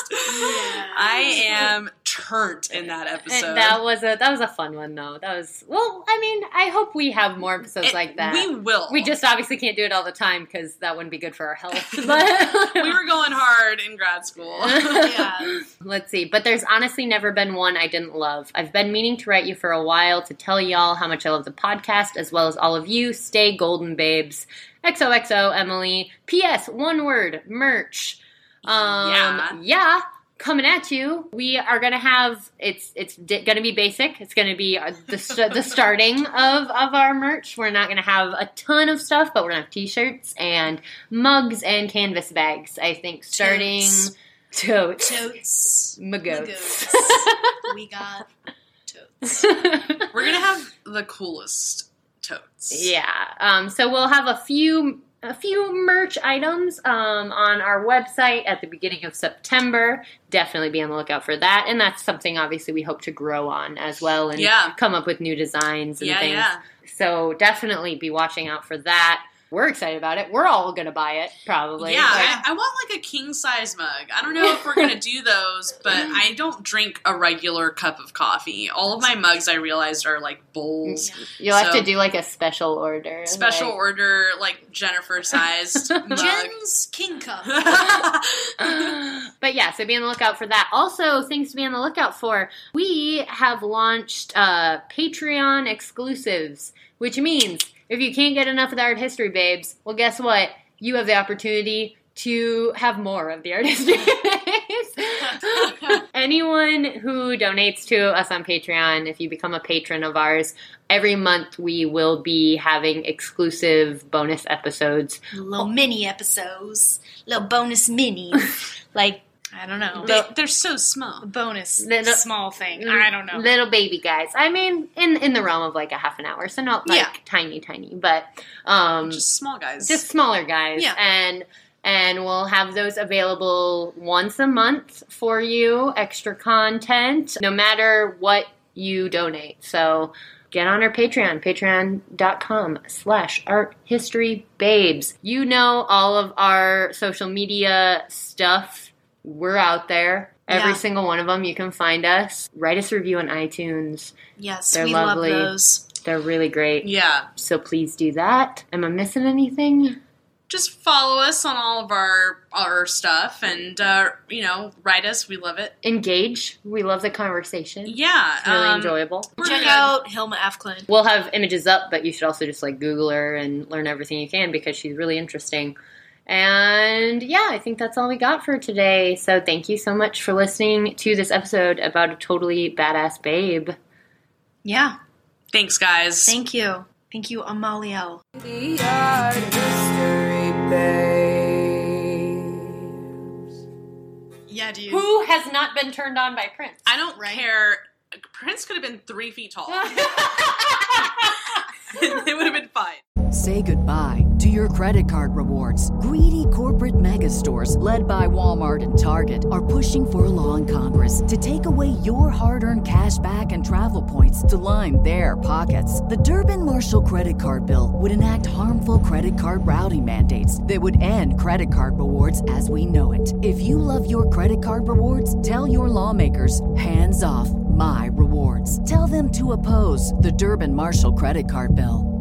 I am turnt in that episode. And that was a that was a fun one though. That was well. I mean, I hope we have more episodes It- like that. We will. We just obviously can't do it all the time because that wouldn't be good for our health. But we were going hard in grad school. Yeah. Let's see. But there's honestly never been one I didn't love. I've been meaning to write you for a while to tell y'all how much I love the podcast as well as all of you. Stay golden, babes. X O X O, Emily. P S. One word. Merch. Um, Yeah. Yeah. Coming at you. We are going to have, it's it's d- going to be basic. It's going to be uh, the, st- the starting of, of our merch. We're not going to have a ton of stuff, but we're going to have t-shirts and mugs and canvas bags, I think, starting... Totes. Totes. Totes. Magoats. Magoats. We got totes. We're gonna have the coolest totes. Yeah. Um, so we'll have a few a few merch items um, on our website at the beginning of September. Definitely be on the lookout for that. And that's something obviously we hope to grow on as well and Yeah. come up with new designs and Yeah, things. yeah. So definitely be watching out for that. We're excited about it. We're all going to buy it, probably. Yeah, Like, I, I want like a king size mug. I don't know if we're gonna do those, but I don't drink a regular cup of coffee. All of my mugs, I realized, are like bowls. you'll have So- to do like a special order. Special like- order, like Jennifer sized mug. Jen's King Cup. But yeah, so be on the lookout for that. Also, things to be on the lookout for. We have launched uh, Patreon exclusives, which means if you can't get enough of the art history babes, well, guess what? You have the opportunity to have more of the art history babes. Anyone who donates to us on Patreon, if you become a patron of ours, every month we will be having exclusive bonus episodes. Little mini episodes. Little bonus minis. Like, I don't know. They, they're so small. bonus Little- small thing. I don't know. Little baby guys. I mean, in in the realm of like a half an hour, so not like Yeah. tiny, tiny, but um, Just small guys. just smaller guys. Yeah. And and we'll have those available once a month for you, extra content, no matter what you donate. So get on our Patreon, patreon.com slash art history babes. You know all of our social media stuff. We're out there. Every Yeah. single one of them, you can find us. Write us a review on iTunes. Yes, They're we lovely. love those. They're really great. Yeah. So please do that. Am I missing anything? Just follow us on all of our our stuff and, uh, you know, write us. We love it. Engage. We love the conversation. Yeah. It's really um, enjoyable. we're Check good. out Hilma Afklin. We'll have images up, but you should also just like Google her and learn everything you can because she's really interesting. And yeah, I think that's all we got for today. So thank you so much for listening to this episode about a totally badass babe. Yeah. Thanks, guys. Thank you. Thank you, Amaliel. The art history babes. Yeah, dude. Who has not been turned on by Prince? I don't Right? care. Prince could have been three feet tall. It would have been fine. Say goodbye to your credit card rewards. Greedy corporate mega stores, led by Walmart and Target, are pushing for a law in Congress to take away your hard-earned cash back and travel points to line their pockets. The Durbin-Marshall credit card bill would enact harmful credit card routing mandates that would end credit card rewards as we know it. If you love your credit card rewards, tell your lawmakers, hands off my rewards. Tell them to oppose the Durbin-Marshall credit card bill.